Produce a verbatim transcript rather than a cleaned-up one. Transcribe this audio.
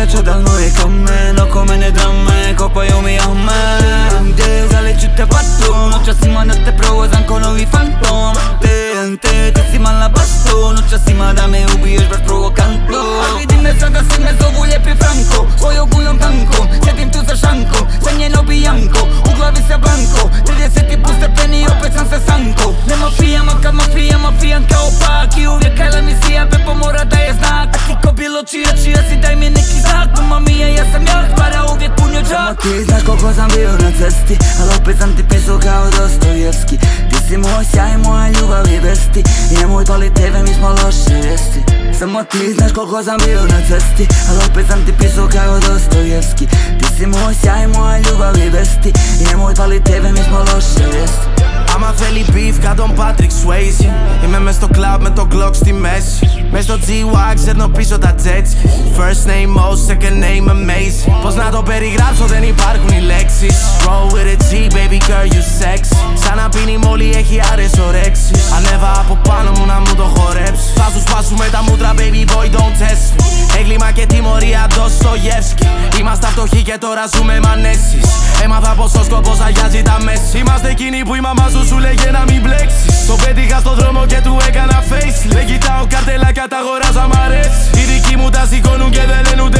faccio dal noi con me, non come ne dramme, coppa io mi amme. Te sale ciutte patto, non c'è si manda te provo zanko novi fantom. Te, te, te si man la basto, non c'è si manda me ubiješ baš provokantno. A vidim me sada svi me zovu lijepi Franko, svojom gulom tankom, sjedim tu za šankom, za njeno bijanko, u glavi se blanko, trideset i put stepeni opet sam se sanko. Ne mafijama kad mafija, mafijan kao pak, i uvijek kajla mi sija, bebo mora da je znak. A ti ko bilo čija, čija si daj mi neki znak. Mama mija, ja sam jak, para uvijek punio džak. Samo ti znaš koliko sam bio na cesti, al opet sam ti pisao kao Dostojevski. Ti si moj sjaj, moja ljubav i bez ti, i nemoj tolit tebe, mi smo loše vijesti. Samo ti znaš koliko sam bio na cesti, al opet sam ti pisao kao Dostojevski. Ti si moj sjaj, moja ljubav i bez ti, i nemoj tolit tebe, mi smo loše vijesti. Άμα θέλει beef kā τον Patrick Swayze, είμαι μες στο club με το Glock στη μέση. Μες στο G-Wag σέρνω πίσω τα jets. First name Mo, second name amazing. Πώς να το περιγράψω, δεν υπάρχουν οι λέξεις. Roll with a G, baby girl, you sexy. Σαν να πίνει μόλι, έχει άρες ορέξεις. Ανέβα από πάνω μου να μου το χορέψει. Θα σου σπάσουμε τα μούτρα, baby boy, don't test me. Έγκλημα και τιμωρία, Dostoyevsky. Είμαστε φτωχοί και τώρα ζούμε με ανέσεις. Έμαθα πως ο σκοπός αγιάζει τα μέση. Είμαστε εκείνοι που η μαμά σου σου λέγε να μην μπλέξεις. Το πέτυχα στο δρόμο και του έκανα face. Δεν κοιτάω καρτέλα, καταγοράζα μ' αρέσει. Οι δικοί μου τα σηκώνουν και δεν λένε ούτε